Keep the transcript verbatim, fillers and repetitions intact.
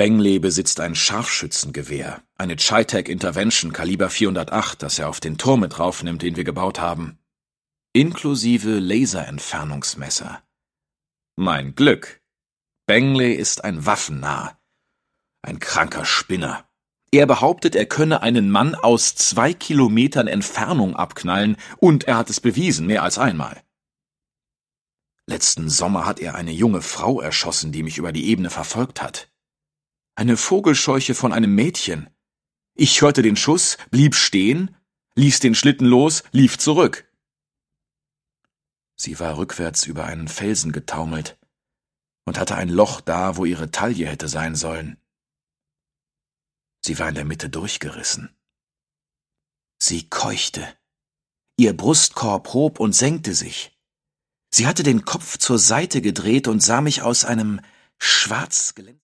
Bengley besitzt ein Scharfschützengewehr, eine Chi-Tech Intervention Kaliber vierhundertacht, das er auf den Turm mit draufnimmt, den wir gebaut haben. Inklusive Laserentfernungsmesser. Mein Glück. Bengley ist ein Waffennarr. Ein kranker Spinner. Er behauptet, er könne einen Mann aus zwei Kilometern Entfernung abknallen, und er hat es bewiesen, mehr als einmal. Letzten Sommer hat er eine junge Frau erschossen, die mich über die Ebene verfolgt hat. Eine Vogelscheuche von einem Mädchen. Ich hörte den Schuss, blieb stehen, ließ den Schlitten los, lief zurück. Sie war rückwärts über einen Felsen getaumelt und hatte ein Loch da, wo ihre Taille hätte sein sollen. Sie war in der Mitte durchgerissen. Sie keuchte. Ihr Brustkorb hob und senkte sich. Sie hatte den Kopf zur Seite gedreht und sah mich aus einem schwarz glänzenden